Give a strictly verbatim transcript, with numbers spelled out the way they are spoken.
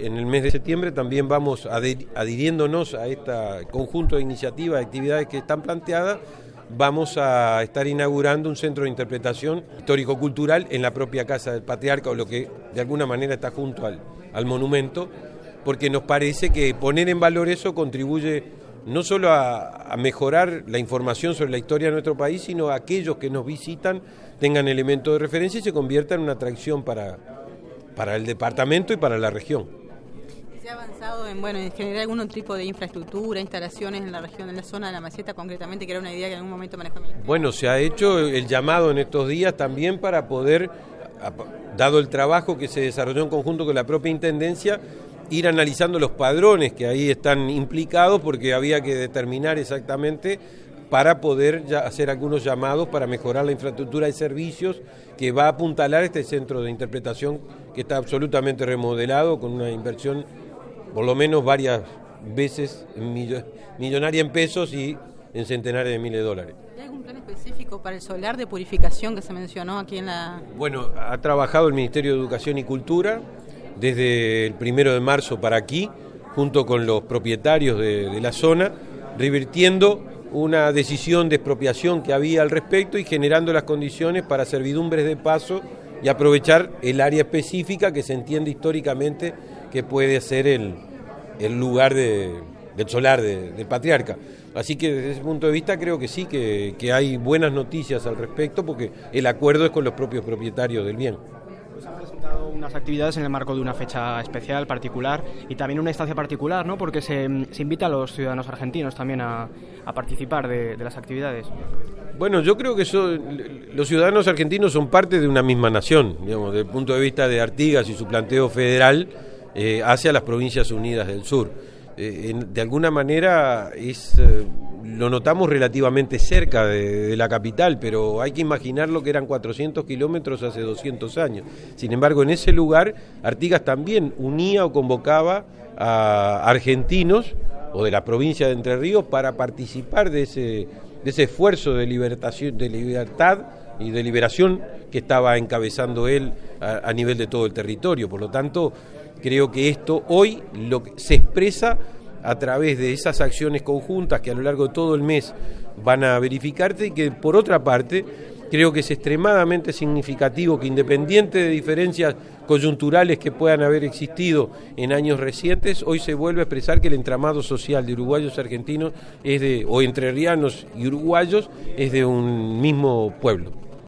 en el mes de septiembre también vamos adhiriéndonos a este conjunto de iniciativas, de actividades que están planteadas. Vamos a estar inaugurando un centro de interpretación histórico-cultural en la propia Casa del Patriarca, o lo que de alguna manera está junto al, al monumento, porque nos parece que poner en valor eso contribuye no solo a, a mejorar la información sobre la historia de nuestro país, sino a aquellos que nos visitan tengan elementos de referencia y se convierta en una atracción para, para el departamento y para la región. ¿Se ha avanzado en, bueno, en generar algún tipo de infraestructura, instalaciones en la región, en la zona de la Meseta concretamente, que era una idea que en algún momento manejó el Ministerio? Bueno, se ha hecho el llamado en estos días también para poder, dado el trabajo que se desarrolló en conjunto con la propia Intendencia, ir analizando los padrones que ahí están implicados, porque había que determinar exactamente para poder ya hacer algunos llamados para mejorar la infraestructura de servicios que va a apuntalar este centro de interpretación que está absolutamente remodelado con una inversión por lo menos varias veces millonaria en pesos y en centenares de miles de dólares. ¿Hay algún plan específico para el solar de purificación que se mencionó aquí en la...? Bueno, ha trabajado el Ministerio de Educación y Cultura desde el primero de marzo para aquí, junto con los propietarios de, de la zona, revirtiendo una decisión de expropiación que había al respecto y generando las condiciones para servidumbres de paso y aprovechar el área específica que se entiende históricamente que puede ser el, el lugar de, del solar de, del Patriarca. Así que desde ese punto de vista creo que sí, que, que hay buenas noticias al respecto, porque el acuerdo es con los propios propietarios del bien. Pues han presentado unas actividades en el marco de una fecha especial, particular, y también una instancia particular, ¿no? Porque se, se invita a los ciudadanos argentinos también a, a participar de, de las actividades. Bueno, yo creo que eso, los ciudadanos argentinos son parte de una misma nación, digamos, desde el punto de vista de Artigas y su planteo federal eh, hacia las Provincias Unidas del Sur. Eh, en, de alguna manera es, eh, lo notamos relativamente cerca de, de la capital, pero hay que imaginar lo que eran cuatrocientos kilómetros hace doscientos años. Sin embargo, en ese lugar Artigas también unía o convocaba a argentinos o de la provincia de Entre Ríos para participar de ese, de ese esfuerzo de libertación, de libertad y de liberación que estaba encabezando él a, a nivel de todo el territorio. Por lo tanto, creo que esto hoy lo que se expresa a través de esas acciones conjuntas que a lo largo de todo el mes van a verificarse, y que por otra parte creo que es extremadamente significativo que, independiente de diferencias coyunturales que puedan haber existido en años recientes, hoy se vuelve a expresar que el entramado social de uruguayos y argentinos es de, o entrerrianos y uruguayos, es de un mismo pueblo.